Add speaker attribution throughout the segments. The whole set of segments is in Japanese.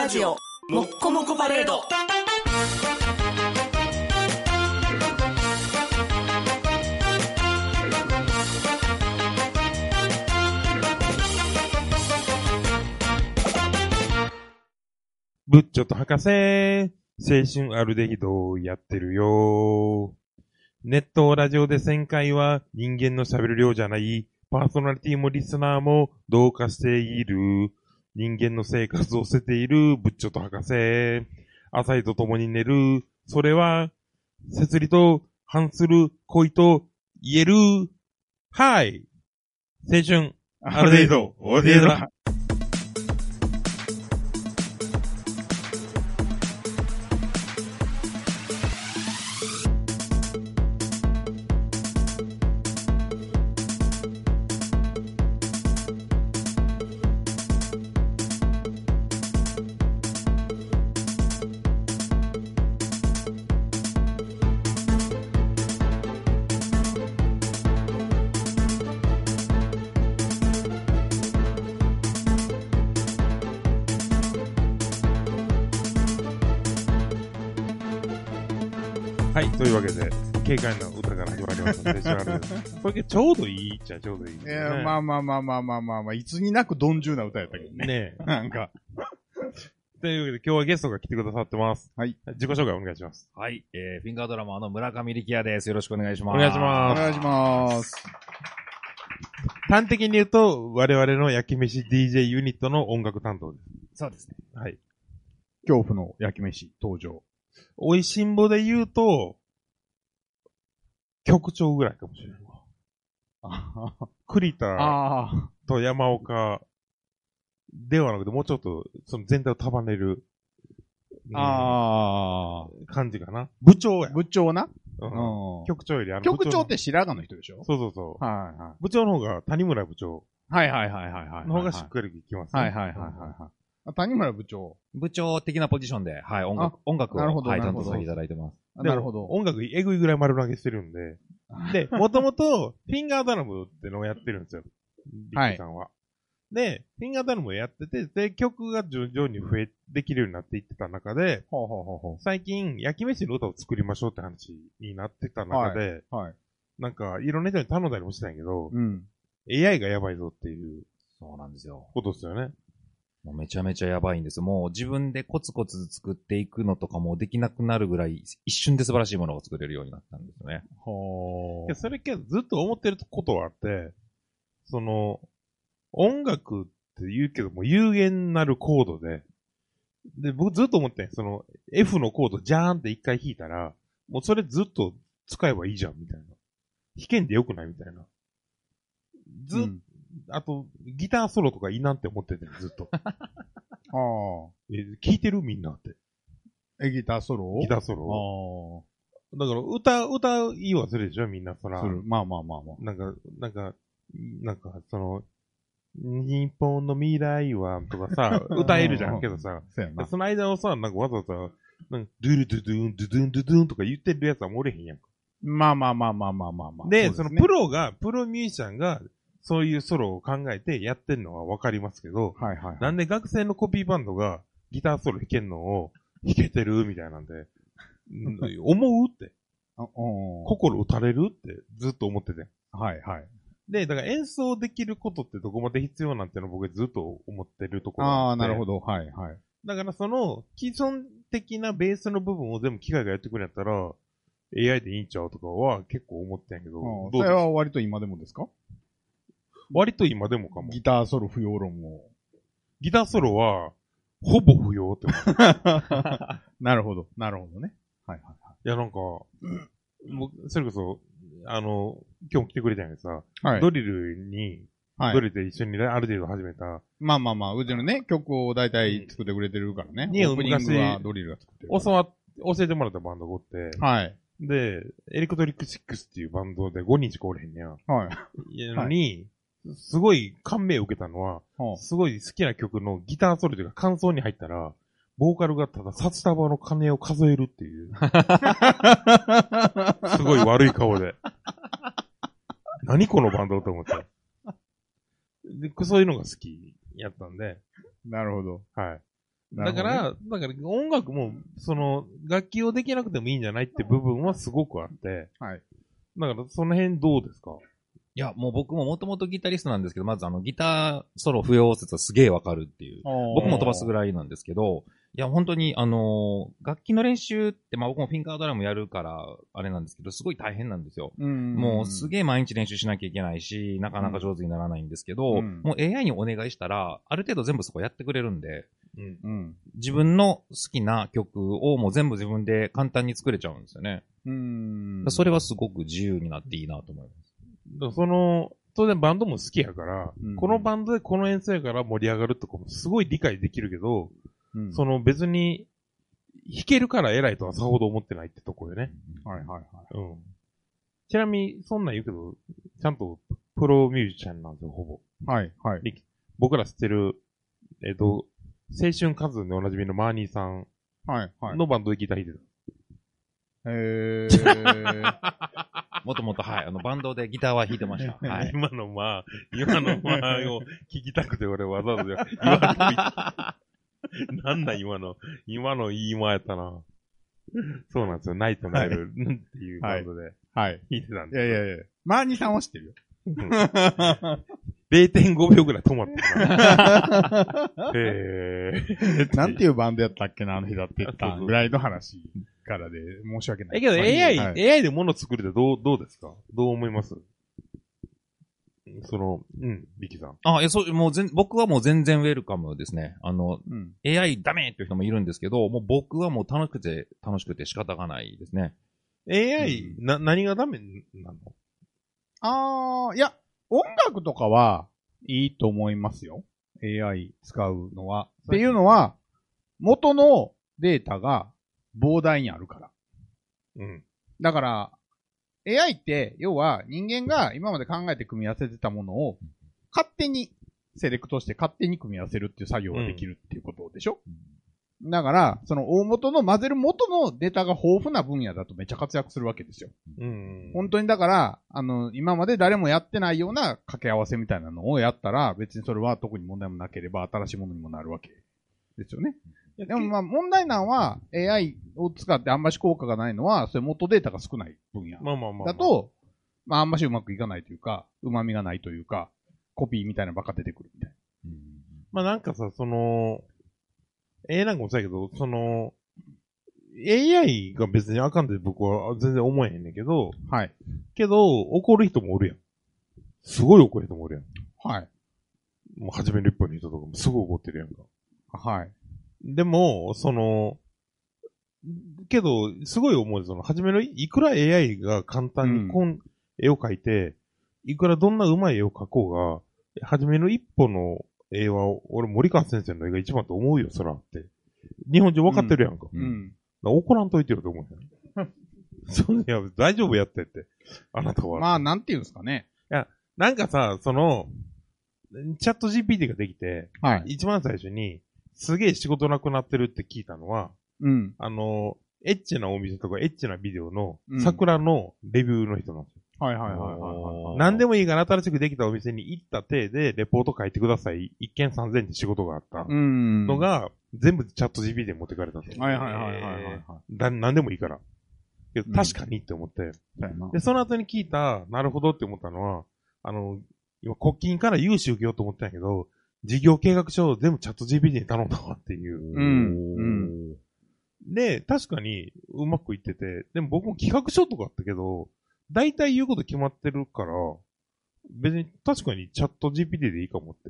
Speaker 1: ラジオもっこもこパレード。
Speaker 2: ブッチョと博士、青春アルデヒドやってるよ。ネットラジオで1000回は人間の喋る量じゃない、パーソナリティもリスナーも同化している、人間の生活を捨てているブッチョと博士、浅井と共に寝る、それは、摂理と反する恋と言える、はい。青春アルデヒド、オーディエドラ。はい、というわけで、軽快な歌から始まりましたね。これちょうどいいっちゃちょうどいい、ね。
Speaker 3: まあ、いつになく鈍重な歌やったけどね。
Speaker 2: ねえ。
Speaker 3: なんか。
Speaker 2: というわけで、今日はゲストが来てくださってます。
Speaker 3: はい。
Speaker 2: 自己紹介お願いします。
Speaker 4: はい、フィンガードラマーの村上力也です。よろしくお願いします。
Speaker 2: お願いします。
Speaker 3: お願いします。
Speaker 2: 端的に言うと、我々の焼き飯 DJ ユニットの音楽担当です。
Speaker 4: そうですね。
Speaker 2: はい。
Speaker 3: 恐怖の焼き飯登場。
Speaker 2: おいしんぼで言うと、局長ぐらいかもしれないわ。栗田と山岡ではなくて、もうちょっと、その全体を束ねる、感じかな。部長や。
Speaker 3: 部長な。
Speaker 2: 局長より
Speaker 3: 局長って白髪の人でしょ？
Speaker 2: そうそうそう。
Speaker 3: はいはい。
Speaker 2: 部長の方が谷村部長。
Speaker 3: はい。
Speaker 2: の方がしっかり聞きますね。
Speaker 3: はい。谷村部長。
Speaker 4: 部長的なポジションで、はい、音楽を、はい、担当させていただいてます。
Speaker 3: なるほど。
Speaker 2: 音楽えぐいぐらい丸投げしてるんで。で、もともと、フィンガードラムってのをやってるんですよ。リッキーさんは。で、フィンガードラムをやってて、で、曲が徐々にできるようになっていってた中で、最近、焼き飯の歌を作りましょうって話になってた中で、なんか、いろんな人に頼んだりもしたんやけど、AI がやばいぞっていう。
Speaker 4: そうなんですよ。
Speaker 2: ことですよね。
Speaker 4: もうめちゃめちゃやばいんです。もう自分でコツコツ作っていくのとかもできなくなるぐらい、一瞬で素晴らしいものが作れるようになったんですね。
Speaker 2: それけどずっと思ってることはあって、その、音楽って言うけども有限なるコードで、僕ずっと思ってん、その F のコードジャーンって一回弾いたら、もうそれずっと使えばいいじゃんみたいな。弾けんでよくないみたいな。あと、ギターソロとかいいなって思ってて、ずっと。聞いてるみんなって。
Speaker 3: ギターソロ？
Speaker 2: ギターソロ。だから、歌いい忘れるでしょみんな、そら。
Speaker 3: まあ。
Speaker 2: なんか、その、日本の未来は、とかさ、歌えるじゃんけどさ、その間をさ、なんかわざわざ、なんかドゥルドゥドゥン、ドゥドゥンドゥドゥンとか言ってるやつはもうおれへんやんか。まあ。で、そのプロミュージシャンが、そういうソロを考えてやってんのはわかりますけど、なんで学生のコピーバンドがギターソロ弾けんのを弾けてるみたいなんで、思うって。心打たれるってずっと思ってて。で、だから演奏できることってどこまで必要なんての僕ずっと思ってるところがあって。
Speaker 3: なるほど。
Speaker 2: だからその既存的なベースの部分を全部機械がやってくれやったら AI でいいんちゃうとかは結構思ってんやけど。
Speaker 3: それは割と今でもですか？
Speaker 2: 割と今でもかも。
Speaker 3: ギターソロ不要論も。
Speaker 2: ギターソロはほぼ不要って思う。
Speaker 3: なるほどね。
Speaker 2: いやなんか、それこそ、今日来てくれたんやけどさ、ドリルで一緒にある程度始めた。
Speaker 3: まあ、うちのね、曲を大体作ってくれてるからね。オープニングはドリルが作ってる。
Speaker 2: 教えてもらったバンドがおって、で、エレクトリック6っていうバンドで5人しかおれへんねや。すごい感銘を受けたのは、すごい好きな曲のギターソロというか感想に入ったら、ボーカルがただ札束の鐘を数えるっていう。すごい悪い顔で。何このバンドと思って。で、そういうのが好きやったんで。
Speaker 3: なるほど。
Speaker 2: はい。 だから音楽も、楽器をできなくてもいいんじゃないって部分はすごくあって、
Speaker 3: はい。
Speaker 2: だからその辺どうですか？
Speaker 4: いや、もう僕ももともとギタリストなんですけど、まずギターソロ不要説はすげえわかるっていう。僕も飛ばすぐらいなんですけど、いや、本当に楽器の練習って、僕もフィンガードラムやるから、あれなんですけど、すごい大変なんですよ。もうすげえ毎日練習しなきゃいけないし、なかなか上手にならないんですけど、もう AI にお願いしたら、ある程度全部そこやってくれるんで、自分の好きな曲をもう全部自分で簡単に作れちゃうんですよね。それはすごく自由になっていいなと思います。
Speaker 2: 当然バンドも好きやから、このバンドでこの演奏やから盛り上がるとかもすごい理解できるけど、別に弾けるから偉いとはさほど思ってないってとこよね。
Speaker 3: はいはいはい。
Speaker 2: ちなみに、そんなん言うけど、ちゃんとプロミュージシャンなんですよ、ほぼ。
Speaker 3: はいはい。
Speaker 2: 僕ら知ってる、青春カズーでおなじみのマーニーさんのバンドでギター弾いて
Speaker 3: た。
Speaker 4: もともと、はい、バンドでギターは弾いてました。はい。
Speaker 2: 今のを聞きたくて俺わざわざ言われてみた。なんだ今の言い間やったな。そうなんですよ。ナイトナイルっていうバンドで弾いてたんで。
Speaker 3: いや。マーニーさんは知ってるよ。
Speaker 2: 0.5 秒ぐらい止まったな。
Speaker 3: なんていうバンドやったっけな、あの日だって言ったぐらいの話からで申し訳ない。
Speaker 2: けど AI で物作るってどうですか？どう思います？リキさん。
Speaker 4: 僕はもう全然ウェルカムですね。AI ダメっていう人もいるんですけど、もう僕はもう楽しくて仕方がないですね。
Speaker 2: AI、何がダメな
Speaker 3: の？いや、音楽とかはいいと思いますよ。AI 使うのは。っていうのは、元のデータが膨大にあるから。だから、AI って、要は人間が今まで考えて組み合わせてたものを勝手にセレクトして勝手に組み合わせるっていう作業ができるっていうことでしょ？だから、その大元の混ぜる元のデータが豊富な分野だとめっちゃ活躍するわけですよ。本当にだから、今まで誰もやってないような掛け合わせみたいなのをやったら、別にそれは特に問題もなければ新しいものにもなるわけですよね。でも問題なのは AI を使ってあんまし効果がないのは、それ元データが少ない分野だと、あんましうまくいかないというか、旨味がないというか、コピーみたいなのばっか出てくるみたいな。
Speaker 2: なんかさ、なんかもそうやけど、AI が別にあかんって僕は全然思えへんねんけど、けど、怒る人もおるやん。すごい怒る人もおるやん。もう初めの一歩の人とかもすごい怒ってるやんか。でも、けど、すごい思う。初めの、いくら AI が簡単に絵を描いて、いくらどんな上手い絵を描こうが、初めの一歩の絵は、俺森川先生の絵が一番と思うよ、そらって。日本中分かってるやんか。怒らんといてよと思うよ。いや、大丈夫やってって。あなたは。
Speaker 3: なんていうんですかね。
Speaker 2: いや、なんかさ、チャット GPT ができて、一番最初に、すげえ仕事なくなってるって聞いたのは、エッチなお店とかエッチなビデオの桜のレビューの人なんですよ。何でもいいから新しくできたお店に行った体でレポート書いてください。一件3000円で仕事があったのが、全部チャット GPT で持ってかれたと。何でもいいから。確かにって思って。で、その後に聞いた、なるほどって思ったのは、今国金から融資受けようと思ったんやけど、事業計画書を全部チャット GPT に頼んだわっていう。で、確かにうまくいってて、でも僕も企画書とかあったけど、大体言うこと決まってるから、別に確かにチャット GPT でいいかもって。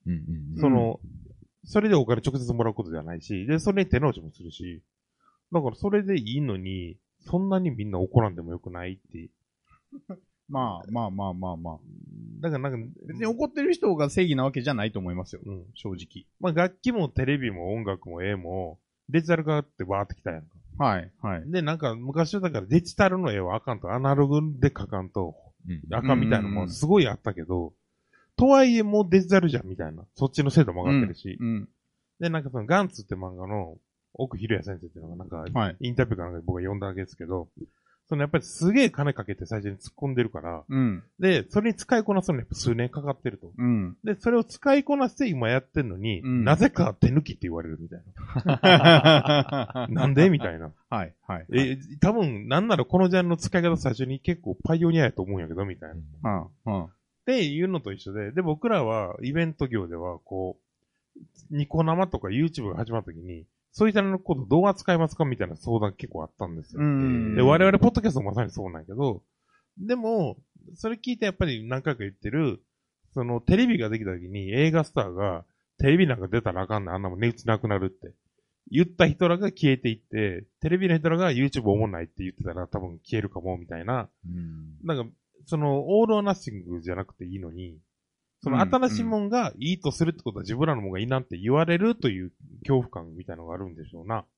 Speaker 2: それでお金直接もらうことじゃないし、で、それに手直しもするし、だからそれでいいのに、そんなにみんな怒らんでもよくないって。
Speaker 3: まあ。だから別に怒ってる人が正義なわけじゃないと思いますよ。正直。
Speaker 2: 楽器もテレビも音楽も絵も、デジタル化ってバーってきたやんか。で、なんか昔はだからデジタルの絵はあかんと、アナログで描かんと、あかんみたいなのもすごいあったけど、とはいえもうデジタルじゃんみたいな。そっちの精度も上がってるし。で、なんかガンツって漫画の奥博也先生っていうのがなんか、インタビューかなんかで僕が読んだわけですけど、 そのやっぱりすげえ金かけて最初に突っ込んでるから、
Speaker 3: うん。
Speaker 2: で、それに使いこなすのにやっぱ数年かかってると。
Speaker 3: うん。
Speaker 2: で、それを使いこなして今やってんのに、
Speaker 3: うん、
Speaker 2: なぜか手抜きって言われるみたいな。なんでみたいな。
Speaker 3: はい、はい。
Speaker 2: 多分、なんならこのジャンルの使い方最初に結構パイオニアやと思うんやけど、みたいな。っていうのと一緒で、で、僕らはイベント業では、こう、ニコ生とか YouTube が始まった時に、そういったのことどう扱いますかみたいな相談結構あったんですよ。で、我々ポッドキャストもまさにそうなんやけど、でも、それ聞いてやっぱり何回か言ってる、そのテレビができた時に映画スターがテレビなんか出たらあかんねん、あんなもん値打ちなくなるって言った人らが消えていって、テレビの人らが YouTube おもんないって言ってたら多分消えるかもみたいな、なんかそのオールオーナッシングじゃなくていいのに、その新しいもんがいいとするってことは自分らのもんがいいなんて言われるという恐怖感みたいなのがあるんでしょうな。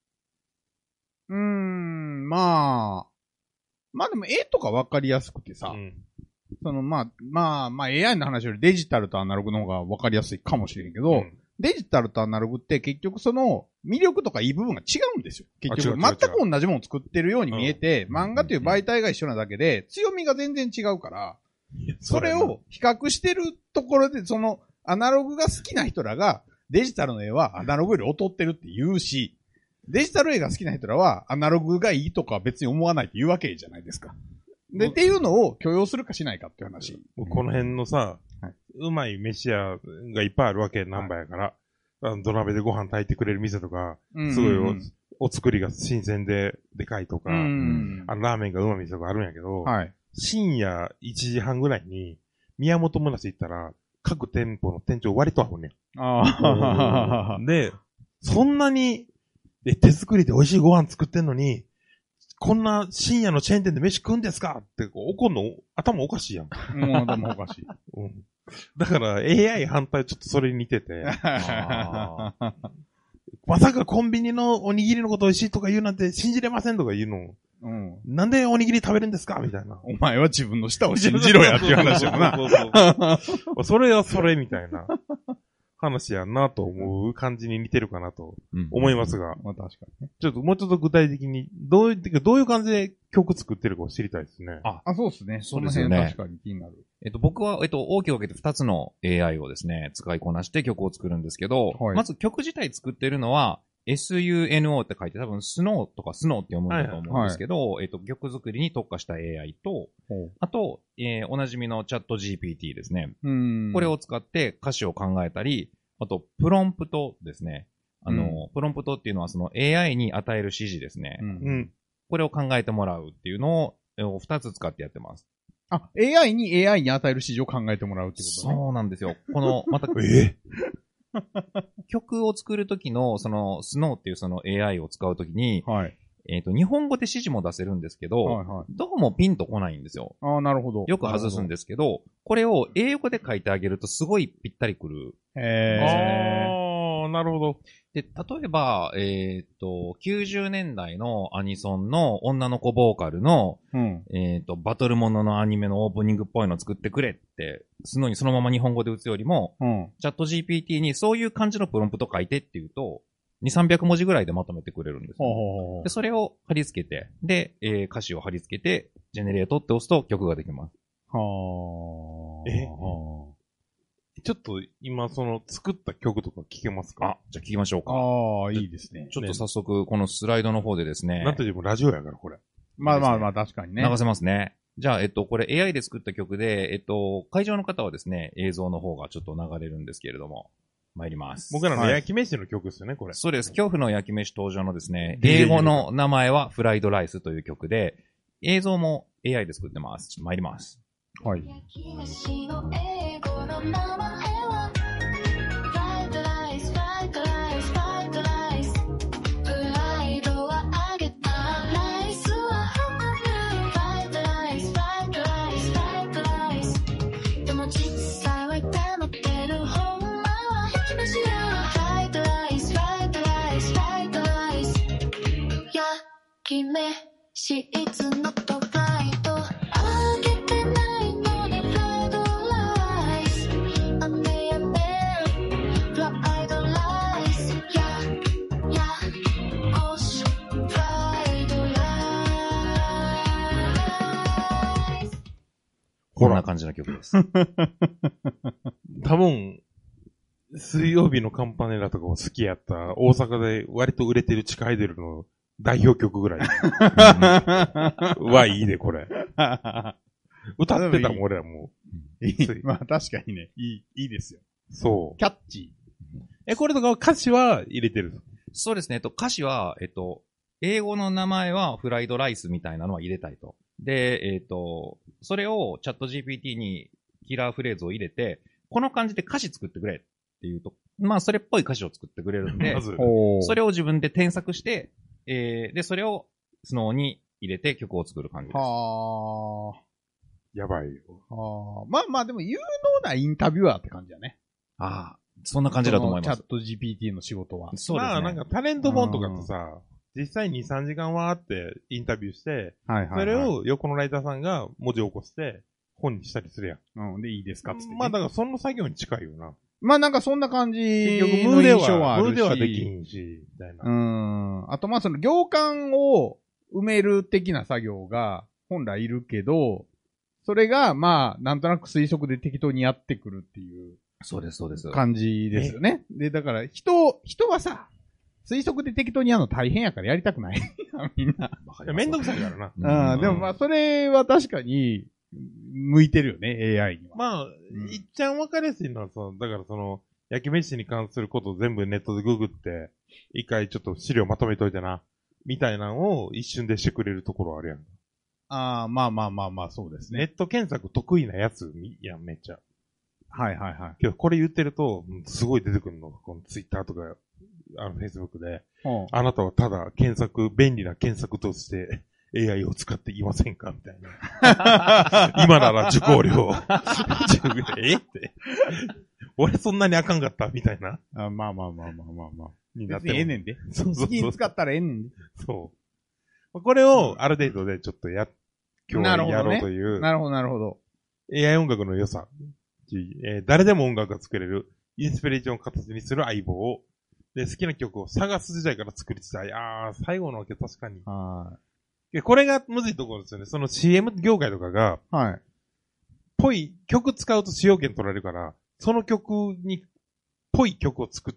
Speaker 3: まあでも絵とかわかりやすくてさ、そのまあ AI の話よりデジタルとアナログの方がわかりやすいかもしれんけど、デジタルとアナログって結局その魅力とかいい部分が違うんですよ。結局全く同じものを作ってるように見えて、漫画という媒体が一緒なだけで強みが全然違うから、それを比較してるところで、そのアナログが好きな人らがデジタルの絵はアナログより劣ってるって言うし、デジタル絵が好きな人らはアナログがいいとか別に思わないって言うわけじゃないですか。で、っていうのを許容するかしないかっていう話。
Speaker 2: この辺のさ、うまい飯屋がいっぱいあるわけ、ナンバーやから。土鍋でご飯炊いてくれる店とか、すごいお作りが新鮮ででかいとか、ラーメンがうまみとかあるんやけど、深夜1時半ぐらいに、宮本むなし行ったら、各店舗の店長割と合うねん。で、そんなに、手作りで美味しいご飯作ってんのに、こんな深夜のチェーン店で飯食うんですかって怒んの頭おかしいやん。
Speaker 3: 頭おかしい。
Speaker 2: だから AI 反対ちょっとそれに似てて。まさかコンビニのおにぎりのこと美味しいとか言うなんて信じれませんとか言うの。なんでおにぎり食べるんですかみたいな。
Speaker 3: お前は自分の舌を信じろやっていう話よな。
Speaker 2: それはそれみたいな話やなと思う感じに似てるかなと思いますが。
Speaker 3: まあ確かにね。
Speaker 2: ちょっともうちょっと具体的に、どういう感じで曲作ってるかを知りたいですね。
Speaker 3: そうですね。
Speaker 4: そうですよね。
Speaker 3: 確かに気になる。
Speaker 4: 僕は、大きく分けて2つの AI をですね、使いこなして曲を作るんですけど、まず曲自体作ってるのは、SUNO って書いて多分スノーとかスノーって読むんだと思うんですけど、曲作りに特化した AI と、あと、おなじみのチャット GPT ですね。これを使って歌詞を考えたり、あと、プロンプトですね。プロンプトっていうのはその AI に与える指示ですね。これを考えてもらうっていうのを2つ使ってやってます。
Speaker 3: AI に与える指示を考えてもらうってことね。
Speaker 4: そうなんですよ。また、曲を作るときの、その、スノーっていうその AI を使うときに、日本語で指示も出せるんですけど、どうもピンとこないんですよ。
Speaker 3: なるほど。
Speaker 4: よく外すんですけど、これを英語で書いてあげるとすごいぴったりくる。
Speaker 2: なるほど。
Speaker 4: で、例えば、90年代のアニソンの女の子ボーカルの、バトルモノのアニメのオープニングっぽいの作ってくれって、そのまま日本語で打つよりも、チャット GPT にそういう感じのプロンプト書いてって言うと、2、300文字ぐらいでまとめてくれるんですよ。で、それを貼り付けて、で、歌詞を貼り付けて、ジェネレートって押すと曲ができます。
Speaker 2: ちょっと今作った曲とか聞けますか？
Speaker 4: じゃあ聞きましょうか。
Speaker 3: いいですね。
Speaker 4: ちょっと早速このスライドの方でですね。
Speaker 2: なんといってもラジオやからこれ。
Speaker 3: まあ確かにね。
Speaker 4: 流せますね。じゃあこれ AI で作った曲で会場の方はですね映像の方がちょっと流れるんですけれども参ります。
Speaker 2: 僕らの焼き飯の曲ですよねこれ。
Speaker 4: そうです。恐怖の焼き飯登場のですね英語の名前はフライドライスという曲で映像も AI で作ってます。ちょっと参ります。
Speaker 3: はい。
Speaker 5: いつのとフライドあげてないのでフライドライス雨やめフライドライスやコシフライドライ
Speaker 4: 感じの曲です。
Speaker 2: 多分、水曜日のカンパネラとかも好きやった大阪で割と売れてる地下アイドルの代表曲ぐらい。はいいね、これ。歌ってたもん、俺らも
Speaker 3: いいまあ確かにね、いいですよ。
Speaker 2: う。そう。
Speaker 3: キャッチ
Speaker 2: これとか歌詞は入れてる。
Speaker 4: そうですね。歌詞は、英語の名前はフライドライスみたいなのは入れたいと。で、それをチャット GPT にキラーフレーズを入れて、この感じで歌詞作ってくれっていうと、まあそれっぽい歌詞を作ってくれるんで、
Speaker 2: まず。
Speaker 4: それを自分で添削して、で、それをスノーに入れて曲を作る感じです。
Speaker 3: は
Speaker 2: やばいよ。
Speaker 3: あ。まあまあでも有能なインタビュアーって感じだね。
Speaker 4: ああ、そんな感じだと思います。
Speaker 3: チャット GPT の仕事は。
Speaker 4: そうですね。
Speaker 2: まあなんかタレント本とかとさ、実際に2、3時間はあってインタビューして、
Speaker 3: はいはい、はい。
Speaker 2: それを横のライターさんが文字を起こして本にしたりするやん。
Speaker 3: うん、でいいですかっつって、ね。
Speaker 2: まあだからその作業に近いよな。
Speaker 3: まあなんかそんな感じ
Speaker 2: 結局
Speaker 3: の印象はあるし。
Speaker 2: 無ではできんし、みたいな。
Speaker 3: あとまあその行間を埋める的な作業が本来いるけど、それがまあなんとなく推測で適当にやってくるっていう
Speaker 4: そうです、そうです。
Speaker 3: 感じですよね。で、だから人はさ、推測で適当にやるの大変やからやりたくない。みんな。
Speaker 2: いやめんどくさいからな。
Speaker 3: でもまあそれは確かに向いてるよね、AI には。
Speaker 2: まあ、いっちゃんわかりやすいのはだからその、焼き飯に関することを全部ネットでググって、一回ちょっと資料まとめといてな、みたいなのを一瞬でしてくれるところあるやん。
Speaker 3: ああ、まあまあまあまあ、そうですね。
Speaker 2: ネット検索得意なやつやん、めっちゃ。
Speaker 3: はいはいはい。
Speaker 2: けど、これ言ってると、すごい出てくるの。このツイッターとか、フェイスブックで、あなたはただ便利な検索として AI を使っていませんかみたいな。今なら受講料。って。俺そんなにあかんかったみたいな。
Speaker 3: まあまあまあまあまあまあ。
Speaker 2: になって
Speaker 3: 別にええねんで。
Speaker 2: そうそうそう。
Speaker 3: 好きに使ったらええねんで。
Speaker 2: そう。これをある程度でちょっと今日はやろうという。
Speaker 3: なるほどなるほど。
Speaker 2: AI 音楽の良さ。誰でも音楽が作れる。インスピレーションを形にする相棒を。で、好きな曲を探す時代から作る時代。最後のわけ確かに。これがむずいところですよね。その CM 業界とかが、曲使うと使用権取られるから、その曲に、ぽい曲を作って、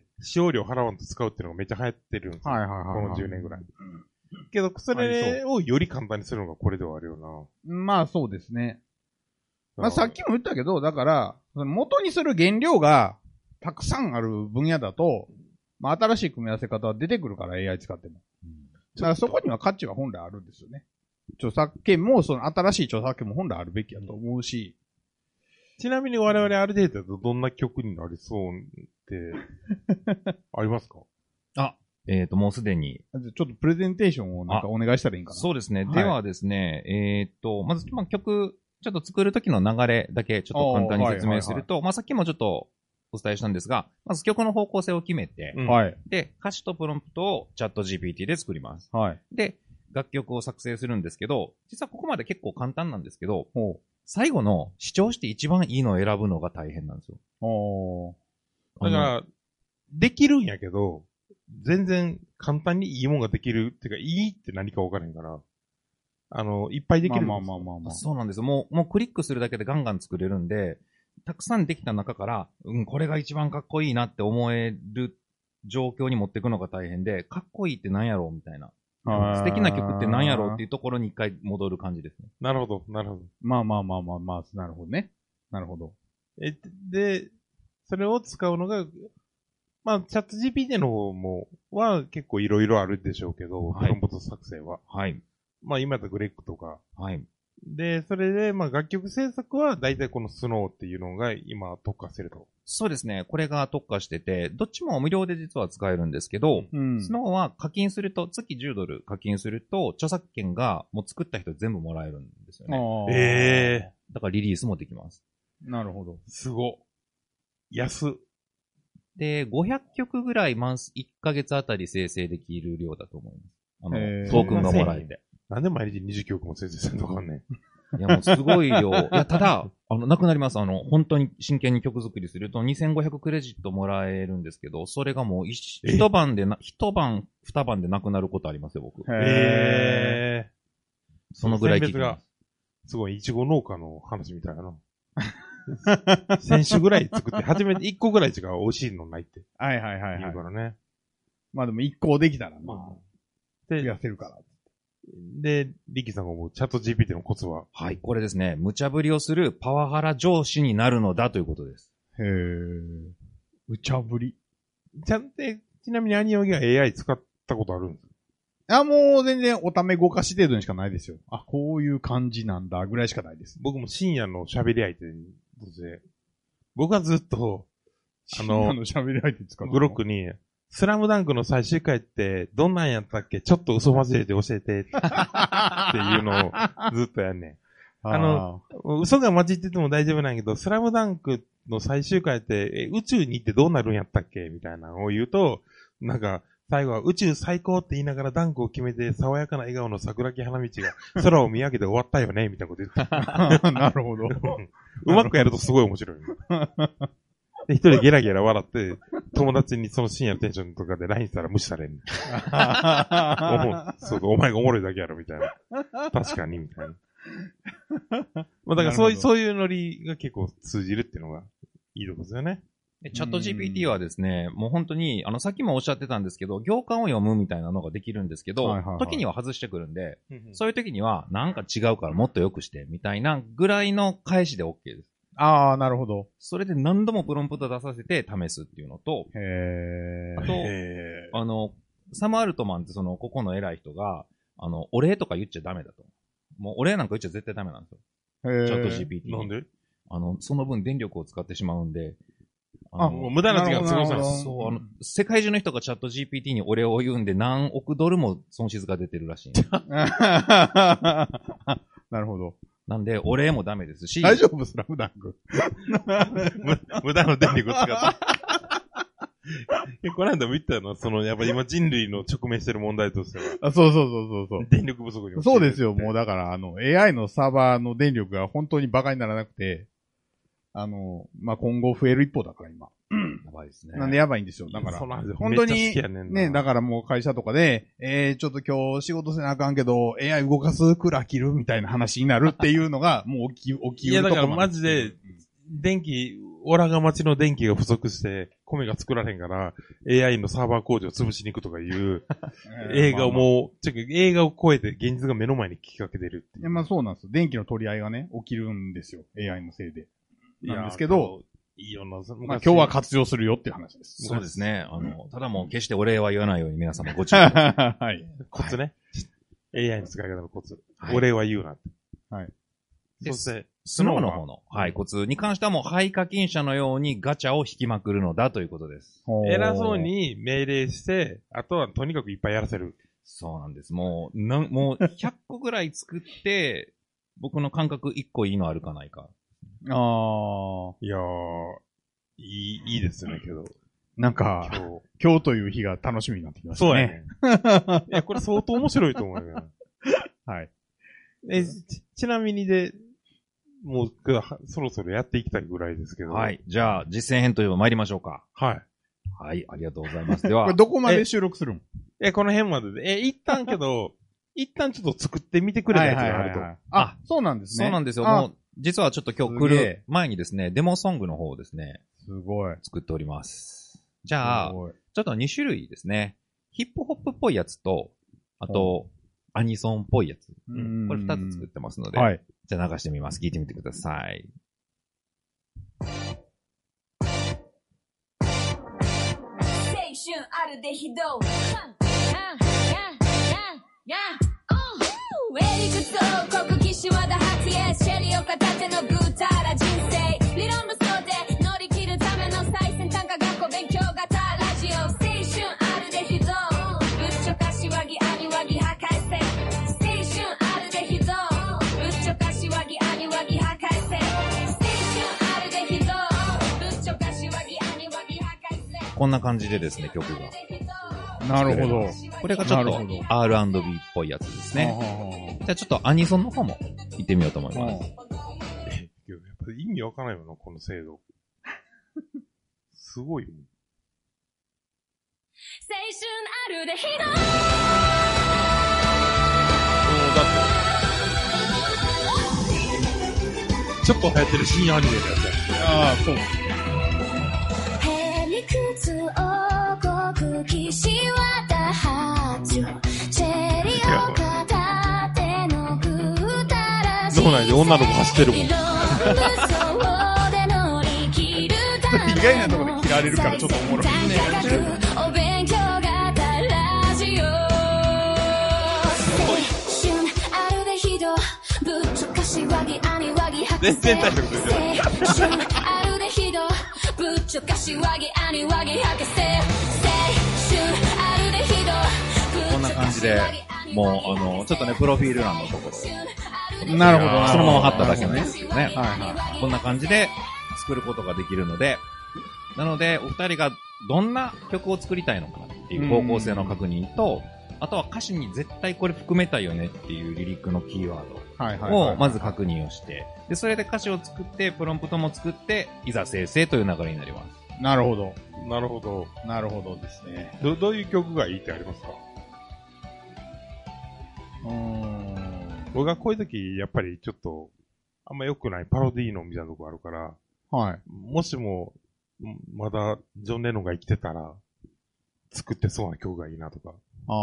Speaker 2: 使用料払わんと使うっていうのがめっちゃ流行ってるんですよ。この10年ぐらい。けど、それをより簡単にするのがこれではあるよ
Speaker 3: な。まあそうですね。まあさっきも言ったけど、だから、元にする原料がたくさんある分野だと、まあ新しい組み合わせ方は出てくるから AI 使っても。だからそこには価値が本来あるんですよね。著作権も、その新しい著作権も本来あるべきやと思うし。
Speaker 2: ちなみに我々ある程度だとどんな曲になりそうってありますか？
Speaker 4: もうすでに。
Speaker 3: ちょっとプレゼンテーションをなんかお願いしたらいいんかな。
Speaker 4: そうですね。ではですね、まず、曲、ちょっと作る時の流れだけちょっと簡単に説明すると、さっきもちょっとお伝えしたんですが、まず曲の方向性を決めて、で、歌詞とプロンプトをチャット GPT で作ります。で、楽曲を作成するんですけど、実はここまで結構簡単なんですけど、最後の視聴して一番いいのを選ぶのが大変なんですよ。
Speaker 2: だから、できるんやけど、全然簡単にいいもんができるっていうか、いいって何か分からへんから、いっぱいできる。
Speaker 4: そうなんですよ。もうクリックするだけでガンガン作れるんで、たくさんできた中から、これが一番かっこいいなって思える状況に持っていくのが大変で、かっこいいって何やろうみたいな。素敵な曲って何やろうっていうところに一回戻る感じですね。
Speaker 2: なるほど、なるほど。
Speaker 3: まあ、なるほどね。なるほど。
Speaker 2: で、それを使うのが、まあ、チャット GPT の方は結構いろいろあるでしょうけど、プロンプト作成は。まあ、今だとグレッグとか。で、それで、まあ、楽曲制作は大体このスノーっていうのが今特化してると。
Speaker 4: そうですね。これが特化してて、どっちも無料で実は使えるんですけど、スノーは課金すると、月$10課金すると、著作権がもう作った人全部もらえるんですよね。だからリリースもできます。
Speaker 3: なるほど。
Speaker 2: すご。安。
Speaker 4: で、500曲ぐらい1ヶ月あたり生成できる量だと思います。トークンがもらえて。
Speaker 2: なんで毎日20曲も生成するのかわかんね
Speaker 4: いやもうすごい量。いや、ただ、なくなります。本当に真剣に曲作りすると2500クレジットもらえるんですけど、それがもう一晩、二晩でなくなることありますよ、僕。
Speaker 2: その
Speaker 4: ぐらい聞きます。
Speaker 2: すごい、いちご農家の話みたいな。1000種ぐらい作って、初めて1個ぐらいしか美味しいのないって
Speaker 3: はいはいはい
Speaker 2: 言うから
Speaker 3: はい。
Speaker 2: ね。
Speaker 3: まあでも1個できたら、まあ、増
Speaker 2: で
Speaker 3: や、せるから。
Speaker 2: で、リキさんが思うチャット GPT のコツは、
Speaker 4: はい、これですね、無茶ぶりをするパワハラ上司になるのだということです。
Speaker 3: へー。無茶ぶり。
Speaker 2: ちなみにアニオギは AI 使ったことあるんです
Speaker 3: あ、もう全然おためごかし程度にしかないですよ。あ、こういう感じなんだぐらいしかないです。
Speaker 2: 僕も深夜の喋り相手に、僕はずっと、
Speaker 3: 喋り相手使って
Speaker 2: グロックに、スラムダンクの最終回ってどんなんやったっけちょっと嘘交えて教えてっていうのをずっとやんねん。嘘が混じってても大丈夫なんやけど、スラムダンクの最終回って宇宙に行ってどうなるんやったっけみたいなのを言うと、なんか、最後は宇宙最高って言いながらダンクを決めて爽やかな笑顔の桜木花道が空を見上げて終わったよねみたいなこと言ってた。
Speaker 3: なるほど。
Speaker 2: うまくやるとすごい面白い。で、一人ゲラゲラ笑って、友達にその深夜のテンションとかで LINE したら無視されんねん。そうお前がおもろいだけやろ、みたいな。確かに、みたいな。まあだからそういうノリが結構通じるっていうのがいいとこですよね。
Speaker 4: チャット GPT はですね、もう本当に、さっきもおっしゃってたんですけど、行間を読むみたいなのができるんですけど、
Speaker 3: はいはいはい
Speaker 4: 時には外してくるんで、そういう時には、なんか違うからもっと良くして、みたいなぐらいの返しで OK です。
Speaker 3: ああ、なるほど。
Speaker 4: それで何度もプロンプト出させて試すっていうのと、
Speaker 3: へ
Speaker 4: あと、サム・アルトマンってここの偉い人が、お礼とか言っちゃダメだと。もうお礼なんか言っちゃ絶対ダメなんですよ。
Speaker 3: ー。
Speaker 4: チャット GPT に。
Speaker 2: なんで
Speaker 4: その分電力を使ってしまうんで、
Speaker 2: もう無駄な時間過ごさない。
Speaker 4: そう、世界中の人がチャット GPT にお礼を言うんで何億ドルも損失が出てるらしいんです。
Speaker 3: なるほど。
Speaker 4: なんで、お礼もダメですし。
Speaker 3: 大丈夫スラムダンク。
Speaker 2: 無駄の電力を使って。この間も言ったよな、やっぱ今人類の直面してる問題としては。
Speaker 3: あ、そう。
Speaker 2: 電力不足に。
Speaker 3: そうですよ。もうだから、AI のサーバーの電力が本当にバカにならなくて、まあ、今後増える一方だから今。
Speaker 4: やばいですね。
Speaker 3: なんでやばいんですよ。だから、本当に、ね、だからもう会社とかで、ちょっと今日仕事せなあかんけど、AI 動かすクーラー切るみたいな話になるっていうのが、もう起きうるところ。
Speaker 2: いや、だからマジで、オラが町の電気が不足して、米が作られへんから、AI のサーバー工場を潰しに行くとかいう映画を映画を超えて現実が目の前に来かけてるっていう。
Speaker 3: いや、まあそうなんですよ。電気の取り合いがね、起きるんですよ。AI のせいで。なんですけど、
Speaker 2: いいよな、
Speaker 3: まあ今日は活用するよっていう話です。
Speaker 4: そうですね。ただもう決してお礼は言わないように皆さんもご注意ください。
Speaker 3: はい。
Speaker 2: コツね。AI の使い方のコツ。
Speaker 4: はい
Speaker 2: お礼は言うなって。
Speaker 3: はい。
Speaker 2: そして、
Speaker 4: スノーの方の、はい、コツに関してはもう廃課金者のようにガチャを引きまくるのだということです。
Speaker 2: 偉そうに命令して、あとはとにかくいっぱいやらせる。
Speaker 4: そうなんです。もう100個ぐらい作って、僕の感覚1個いいのあるかないか。
Speaker 3: ああ。
Speaker 2: いやー、いいですね、けど。
Speaker 3: なんか、今日という日が楽しみになってきましたね。
Speaker 2: そうやね。いや、これ相当面白いと思うよ。
Speaker 3: はい。
Speaker 2: ちなみにもう、そろそろやっていきたいぐらいですけど。
Speaker 4: はい。じゃあ、実践編といえば参りましょうか。
Speaker 2: はい。
Speaker 4: はい、ありがとうございます。では。
Speaker 3: これどこまで収録するん？
Speaker 2: この辺までで。一旦ちょっと作ってみてくれたやつがあると。
Speaker 3: あ、そうなんですね。
Speaker 4: そうなんですよ。もう、実はちょっと今日来る前にですね、デモソングの方をですね、
Speaker 3: すごい。
Speaker 4: 作っております。じゃあ、ちょっと2種類ですね。ヒップホップっぽいやつと、あと、アニソンっぽいやつ。これ2つ作ってますので、
Speaker 3: はい。
Speaker 4: じゃあ流してみます。聞いてみてください。
Speaker 5: 青春あるでひどエリクト国旗島田発言シェリオ片手のぐうたら人生理論のそうで乗り切るための最先端科学校勉強型ラジオ青春あるでひどぶっちょかしわぎアニワギ破壊せ青春あるでひどぶっちょかしわぎアニワギ破壊せ青春あるでひどぶっちょかしわぎアニワギ破壊せ
Speaker 4: こんな感じでですね、曲が。
Speaker 3: なるほど。
Speaker 4: これがちょっと R&B っぽいやつですね。じゃあちょっとアニソンの方も行ってみようと思います。
Speaker 2: やっぱり意味わからないよな、この制度。すごいよ。
Speaker 5: 青春あるでひど
Speaker 2: だってちょっと流行ってる深夜アニメのやつや。
Speaker 3: ああ、そう。
Speaker 5: へりくつ王国岸和田発チェリオ片手のふたらし
Speaker 2: 脳内で女の子走ってるもん。
Speaker 3: 意外なところで切られるからちょっとおもろいね。
Speaker 5: お勉強型ラジオ青春あるでひどぶっちょかしわぎあにわぎはくせ
Speaker 2: 全然大丈夫ですよ。
Speaker 5: 青春あるでひどぶっちょかしわぎあにわぎはくせ青春あるでひど
Speaker 4: こんな感じで、もう、ちょっとね、プロフィール欄のところ、
Speaker 3: なるほど。
Speaker 4: そのまま貼っただけなんですけどね。
Speaker 3: はいはい。
Speaker 4: こんな感じで作ることができるので、なので、お二人がどんな曲を作りたいのかっていう方向性の確認と、あとは歌詞に絶対これ含めたいよねっていうリリックのキーワー
Speaker 3: はいはい。
Speaker 4: ドをまず確認をして、で、それで歌詞を作って、プロンプトも作って、いざ生成という流れになります。
Speaker 3: なるほど。
Speaker 2: なるほど。
Speaker 3: なるほどですね。
Speaker 2: どういう曲がいいってありますか？僕がこういう時、やっぱりちょっと、あんま良くないパロディーノみたいなとこあるから、
Speaker 3: はい。
Speaker 2: もしも、まだジョン・レノンが生きてたら、作ってそうな曲がいいなとか。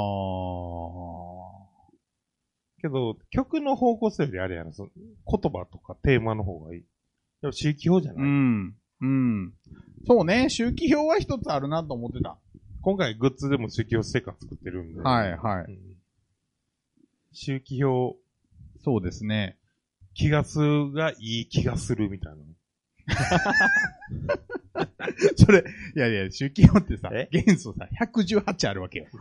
Speaker 2: けど、曲の方向性よりあれやな、その言葉とかテーマの方がいい。でも周期表じゃない、
Speaker 3: そうね、周期表は一つあるなと思ってた。
Speaker 2: 今回グッズでも周期表ステッカー作ってるんで。
Speaker 3: はいはい。
Speaker 2: 周期表。
Speaker 3: そうですね。
Speaker 2: 気がするがいい気がするみたいな。
Speaker 3: それ、いやいや、周期表ってさ、元素さ、118あるわけよ。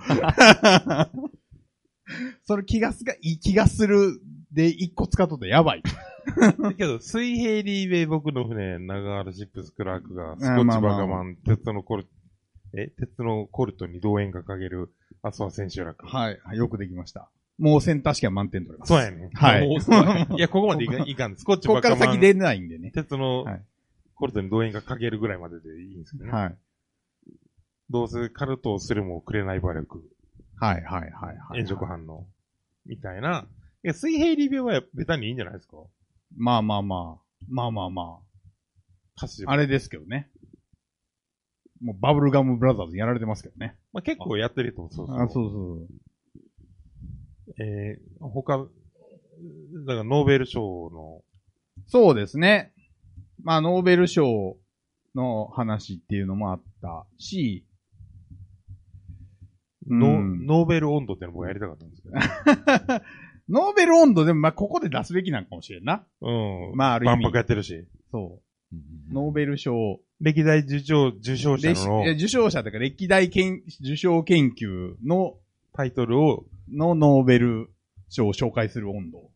Speaker 3: その気がすがいい気がするで1個使っとったらやばい。
Speaker 2: だけど、水平リーベイ僕の船、長原シップスクラークが、スコッチバカマン、鉄のコルトに動円がかける、アスワ千秋楽。
Speaker 3: はい、よくできました。もうセンター試験満点取れます。
Speaker 2: そうやね。
Speaker 3: はい。
Speaker 2: いや、ここまでいかん。スコッチ
Speaker 3: こ
Speaker 2: バカマン。
Speaker 3: こから先出ないんでね。
Speaker 2: 鉄のコルトに動円がかけるぐらいまででいいんですけどね。
Speaker 3: はい。
Speaker 2: どうせカルトをするもくれない馬力。
Speaker 3: はいはいはいはい。
Speaker 2: 炎色反応。みたいな。いや、水平リベイはベタにいいんじゃないですか？
Speaker 3: まあ。
Speaker 2: 歌詞
Speaker 3: あれですけどね。もうバブルガムブラザーズやられてますけどね。
Speaker 2: まあ、結構やってると思う。
Speaker 3: そう。
Speaker 2: 他、だからノーベル賞の。
Speaker 3: そうですね。まあ、ノーベル賞の話っていうのもあったし、
Speaker 2: ノーベル温度ってのもやりたかったんですけど、ね。
Speaker 3: ノーベル温度でも、まあ、ここで出すべきなんかもしれんな。まあ、ある意味。
Speaker 2: 万博やってるし。
Speaker 3: そう。ノーベル賞。
Speaker 2: 歴代受賞者の。
Speaker 3: 受賞者というか、歴代受賞研究の
Speaker 2: タイトルを、
Speaker 3: のノーベル賞を紹介する温度。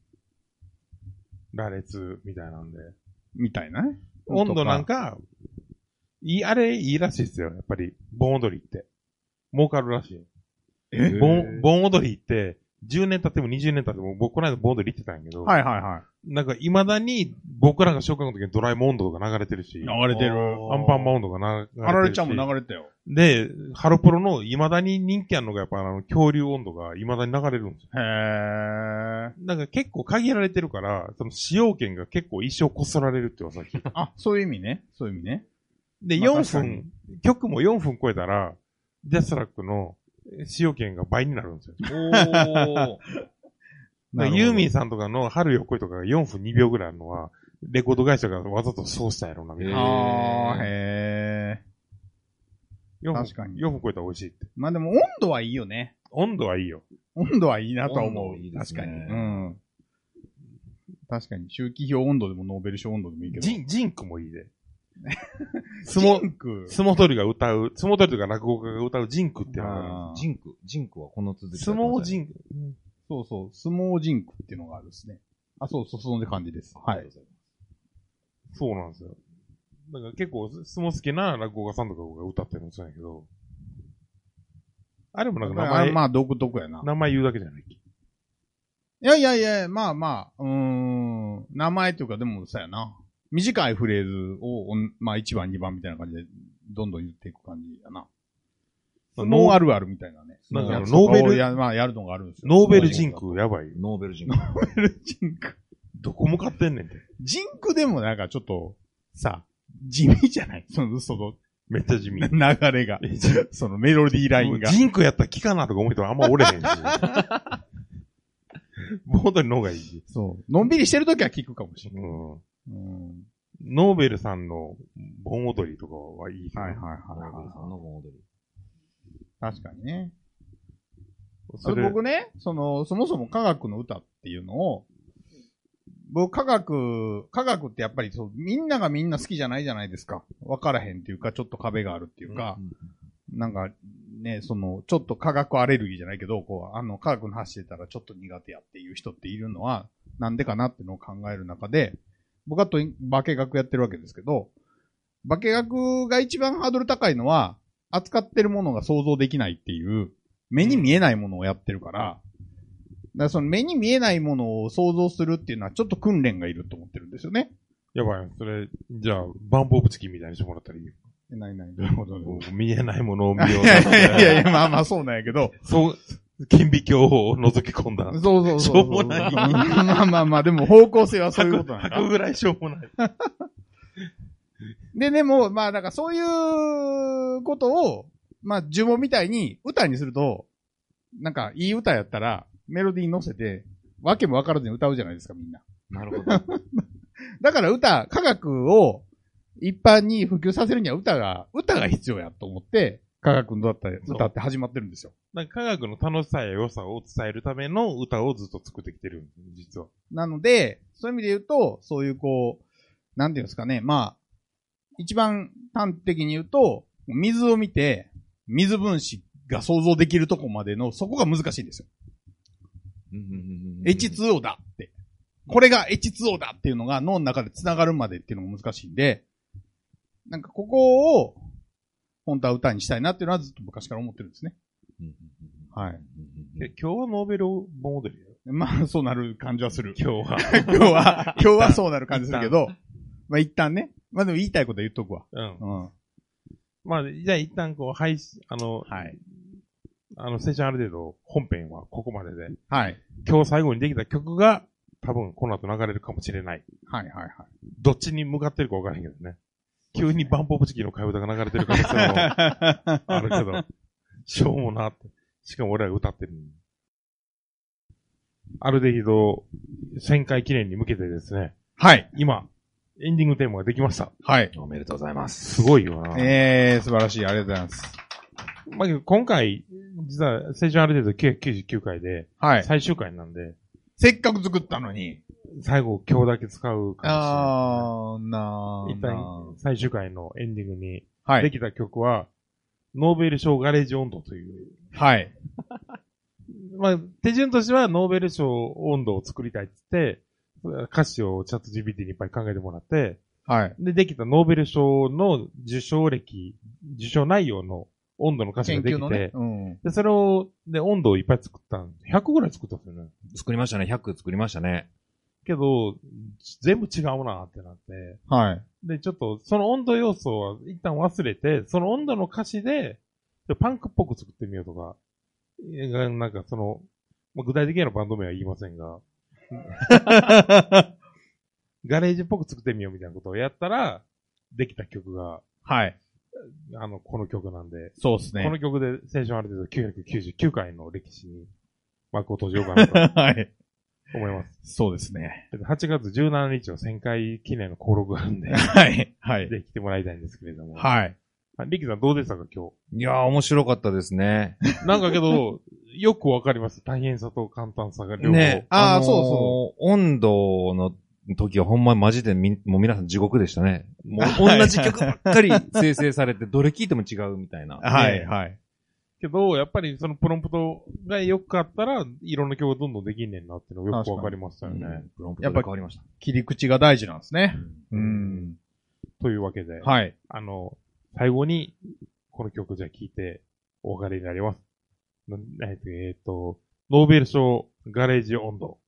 Speaker 2: 羅列みたいなんで。
Speaker 3: みたいなね。
Speaker 2: 温度なんか、あれいいらしいですよ。やっぱり、盆踊りって。儲かるらしい。盆踊りって、10年経っても20年経っても、僕この間盆踊り行ってたんやけど。
Speaker 3: はいはいはい。
Speaker 2: なんか、未だに、僕らが小学校の時にドラえもん温度が流れてるし。
Speaker 3: 流れてる。
Speaker 2: アンパンマン温度が流れてるし。
Speaker 3: あられちゃんも流れたよ。
Speaker 2: で、ハロプロの未だに人気あるのがやっぱ恐竜温度が未だに流れるんですよ。
Speaker 3: へー。
Speaker 2: なんか結構限られてるから、その使用権が結構一生こそられるって噂聞いた。
Speaker 3: あ、そういう意味ね。そういう意味ね。
Speaker 2: で、4分、曲も4分超えたら、ジャスラックの使用権が倍になるんですよ。ユーミンさんとかの春よ来いとかが4分2秒ぐらいあるのは、レコード会社がわざとそうしたやろな、みたいな。
Speaker 3: へー。確かに。
Speaker 2: 4分超えたら美味しいって。
Speaker 3: まあでも温度はいいよね。
Speaker 2: 温度はいいよ。
Speaker 3: 温度はいいなとは思う。
Speaker 4: いいですね。
Speaker 3: 確かに。うん。確かに。周期表温度でもノーベル賞温度でもいいけど。
Speaker 2: ジンクもいいで。
Speaker 3: 相
Speaker 2: 撲取りが歌う、相撲取りとか落語家が歌うジンクっていうのがある。
Speaker 4: ジンクはこの続き。
Speaker 2: 相撲ジンク。
Speaker 3: そうそう、相撲ジンクっていうのがあるんですね。あ、そう、そんな感じです。はい。
Speaker 2: そうなんですよ。だから結構相撲好きな落語家さんとかが歌ってるんですやけど、あれもなんか名前、
Speaker 3: まあ独特やな。
Speaker 2: 名前言うだけじゃないっけ。
Speaker 3: いや、まあ、名前というかでもさやな。短いフレーズを、まあ1番2番みたいな感じで、どんどん言っていく感じやな。ノーあるあるみたいなね。
Speaker 2: なんか
Speaker 3: ノーベル、まあやるのがあるんですよ。
Speaker 2: ノーベルジンクやばい。
Speaker 4: ノーベルジンク。
Speaker 3: ノーベルジンク。
Speaker 2: どこ向かってんねんって。
Speaker 3: ジンクでもなんかちょっと、さ、地味じゃないその
Speaker 2: めっちゃ地味。
Speaker 3: 流れが。そのメロディーラインが。
Speaker 2: ジンクやったら聞かなとか思う人はあんまおれへんし。本当に脳がいい。
Speaker 3: そう。のんびりしてるときは聞くかもしれない。
Speaker 2: ノーベルさんの盆踊りとかはいい。
Speaker 3: はいはいはい。
Speaker 4: ノーベルさんの盆踊り。
Speaker 3: 確かにね。僕ね、そもそも科学の歌っていうのを、僕科学ってやっぱりみんながみんな好きじゃないじゃないですか。わからへんっていうか、ちょっと壁があるっていうか、なんかね、ちょっと科学アレルギーじゃないけど、科学の話してたらちょっと苦手やっていう人っているのは、なんでかなっていうのを考える中で、僕は化学やってるわけですけど、化学が一番ハードル高いのは、扱ってるものが想像できないっていう、目に見えないものをやってるから、だからその目に見えないものを想像するっていうのはちょっと訓練がいると思ってるんですよね。
Speaker 2: やばい。それ、じゃあ、バンプオブチキンみたいにしてもらったらいいよ。
Speaker 3: ない、どういうこと
Speaker 2: 見えないものを見よう。
Speaker 3: いや、まあそうなんやけど。
Speaker 2: そう、顕微鏡を覗き込んだ。
Speaker 3: そう。
Speaker 2: しょうもない。
Speaker 3: まあ、でも方向性はそういうことなんだ。
Speaker 2: 吐くぐらいしょうもない。
Speaker 3: でも、まあ、だからそういうことを、まあ、呪文みたいに歌にすると、なんか、いい歌やったら、メロディーに乗せて、わけもわからずに歌うじゃないですか、みんな。
Speaker 4: なるほど。
Speaker 3: だから科学を一般に普及させるには歌が必要やと思って、科学の歌って始まってるんですよ。
Speaker 2: 科学の楽しさや良さを伝えるための歌をずっと作ってきてるんです、実は。
Speaker 3: なので、そういう意味で言うと、そういうなんていうんですかね、まあ、一番端的に言うと、水を見て、水分子が想像できるとこまでの、そこが難しいんですよ。H2O だって。これが H2O だっていうのが脳の中で繋がるまでっていうのが難しいんで、なんかここを、本当は歌にしたいなっていうのはずっと昔から思ってるんですね。はい。
Speaker 2: 今日はノーベル盆踊りだよ。
Speaker 3: まあ、そうなる感じはする。
Speaker 2: 今日
Speaker 3: はそうなる感じするけど、まあ一旦ね。まあでも言いたいことは言っとくわ。
Speaker 2: まあ、じゃあ一旦配信、セッションある程度、本編はここまでで。
Speaker 3: はい。
Speaker 2: 今日最後にできた曲が、多分この後流れるかもしれない。
Speaker 3: はい。
Speaker 2: どっちに向かってるか分からへんけどね。急にバンプオブチキンの替え歌が流れてる可能性もあるけど、しょうもなって。しかも俺ら歌ってる。アルデヒド1000回記念に向けてですね。
Speaker 3: はい。
Speaker 2: 今、エンディングテーマができました。
Speaker 3: はい。
Speaker 4: おめでとうございます。
Speaker 2: すごいよな。
Speaker 3: 素晴らしい。ありがとうございます。
Speaker 2: まあ、今回、実は、セッションある程度999回で、
Speaker 3: はい。
Speaker 2: 最終回なんで、
Speaker 3: せっかく作ったのに。
Speaker 2: 最後、今日だけ使うか
Speaker 3: もしれない。
Speaker 2: 一旦、最終回のエンディングに、
Speaker 3: はい。
Speaker 2: できた曲は、ノーベル賞ガレージ温度という。
Speaker 3: はい。
Speaker 2: まあ、手順としては、ノーベル賞温度を作りたいって言って、歌詞をチャット GPT にいっぱい考えてもらって、
Speaker 3: はい。
Speaker 2: で、できたノーベル賞の受賞内容の温度の歌詞ができて、で、それを、で、温度をいっぱい作ったん。100ぐらい作ったんですよね。
Speaker 4: 作りましたね。100作りましたね。
Speaker 2: けど、全部違うなってなって。
Speaker 3: はい。
Speaker 2: で、ちょっと、その温度要素は一旦忘れて、その温度の歌詞で、パンクっぽく作ってみようとか、なんか具体的なバンド名は言いませんが、ガレージっぽく作ってみようみたいなことをやったら、できた曲が、
Speaker 3: はい。
Speaker 2: この曲なんで、
Speaker 3: そうですね。
Speaker 2: この曲で青春ある程度999回の歴史に幕を閉じようかなと
Speaker 3: はい。
Speaker 2: 思います。
Speaker 3: そうですね。
Speaker 2: 8月17日の1000回記念の登録があるんで、
Speaker 3: はい。はい。
Speaker 2: で来てもらいたいんですけれども。
Speaker 3: はい。
Speaker 2: リキさんどうでしたか今日。
Speaker 4: いやー面白かったですね。
Speaker 2: なんかけど、よくわかります。大変さと簡単さが両方。
Speaker 4: ね、
Speaker 3: そうそう。
Speaker 4: 温度の時はほんまにマジでもう皆さん地獄でしたね。もう同じ曲ばっかり生成されて、どれ聴いても違うみたいな。
Speaker 3: はい、はい。
Speaker 2: けど、やっぱりそのプロンプトが良かったら、いろんな曲がどんどんできんねんなっていうのがよくわかりましたよね。
Speaker 4: プロンプトが変わりました。
Speaker 3: 切り口が大事なんですね。
Speaker 2: というわけで、
Speaker 3: はい。
Speaker 2: 最後に、この曲じゃ聴いてお別れになります。ノーベル賞ガレージ温度。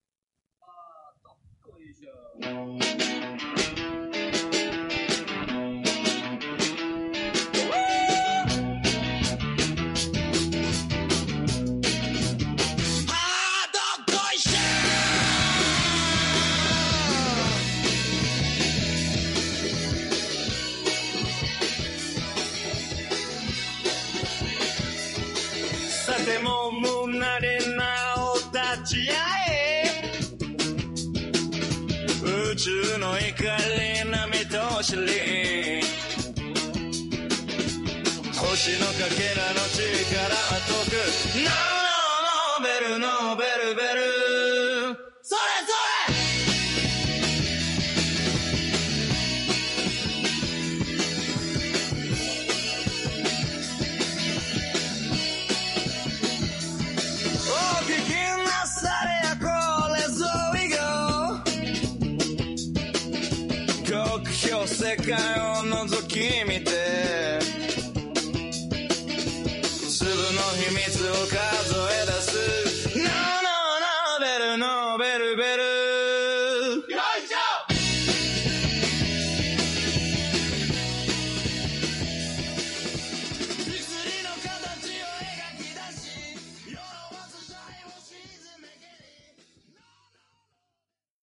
Speaker 1: ても胸でなお立ち会え宇宙の怒り波と知り星のかけらの力は解くノーベルノーベルベルそれそれお聞きなされやこれぞ以後極評世界を覗き見て